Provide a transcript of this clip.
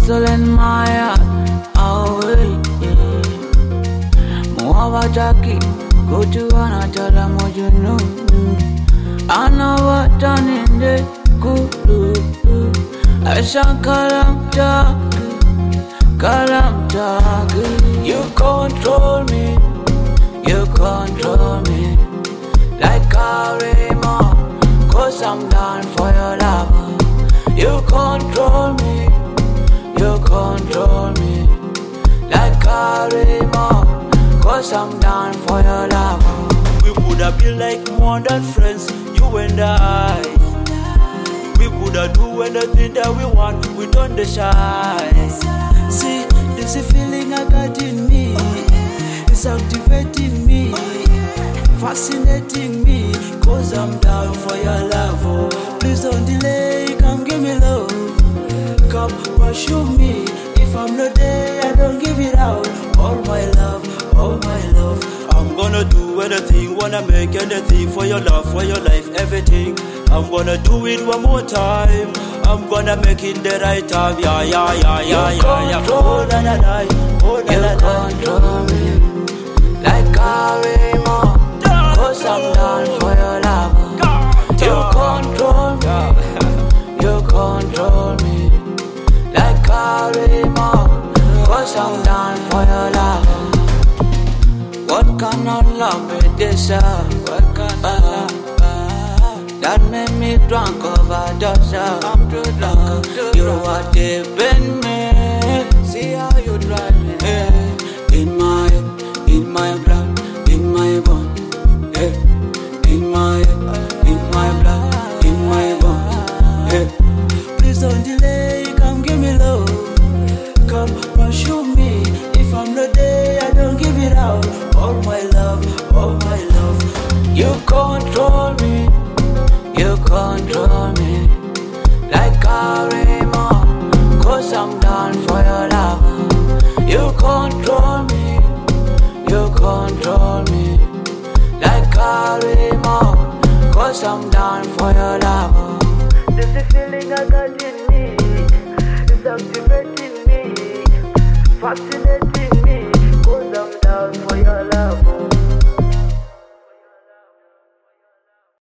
hustle in my heart. Away, Muava Jackie, go to Anatala Mojunu. I know what done in the Kulu. I shall Kalam Jackie. You control me, you control me. Like a remote, cause I'm down for your love. You control me, you control me. Like a remote, cause I'm down for your love. We coulda been like more than friends, you and I. We coulda do anything that we want, we don't shy. See, this is feeling I got in me. It's activating me, fascinating me, cause I'm down for your love. Oh, please don't delay, come give me love. Come pursue me, if I'm not there, I don't give it out. All my love, all my love. I'm gonna do anything, wanna make anything for your love, for your life, everything. I'm gonna do it one more time. I'm gonna make it the right time. Yeah, yeah, yeah, yeah, yeah, yeah. Oh, na na na, oh, na na na. You control me like a remote, cause I'm down for your love. You control me, you control me like a remote, cause I'm down for your love. What kind of love is this? What kind of love that made me drunk overdose? I'm too drunk. You are deep in me. See how you drive me. In my blood, in my bone. In my blood, in my bone. Please don't delay, come give me love. Come pursue me, if I'm not there, I don't give it out. All my love, all my love. You control me, you control me like a remote, cause I'm down for your love. You control me, you control me like a remote, cause I'm down for your love.